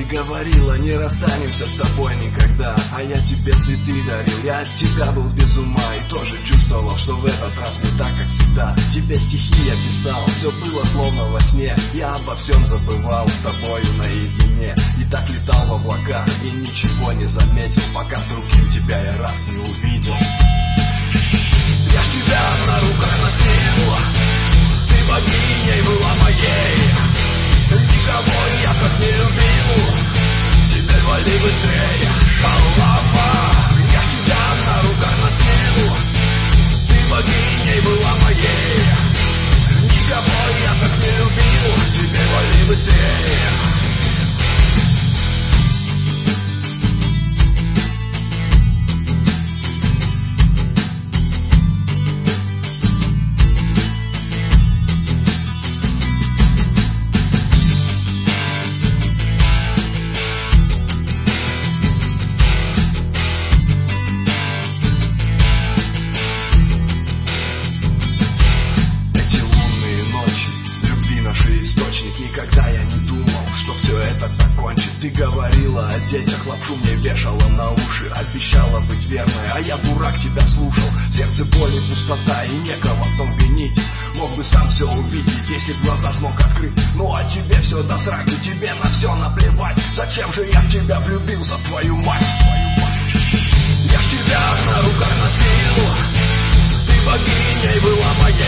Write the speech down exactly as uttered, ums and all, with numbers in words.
говорила, не расстанемся с тобой никогда. А я тебе цветы дарил, я от тебя был без ума. И тоже чувствовал, что в этот раз не так, как всегда. Тебе стихи я писал, все было словно во сне. Я обо всем забывал, с тобою наедине. И так летал в облаках и ничего не заметил, пока с другим тебя я раз не увидел. Я ж тебя на руках носил, ты богиней была моей. Никого я так не любил, теперь вали быстрее, шалава. Я ж тебя на руках носил, ты богиней была моей. Никого я так не любил, теперь вали быстрее. Никогда я не думал, что все это так кончит. Ты говорила о детях, лапшу мне вешала на уши, обещала быть верной, а я, дурак, тебя слушал. Сердце боли, пустота и некого в том винить. Мог бы сам все увидеть, если б глаза смог открыть. Ну а тебе все до сраки, тебе на все наплевать. Зачем же я в тебя влюбился, твою мать? Я ж тебя на руках носил, ты богиней была моей.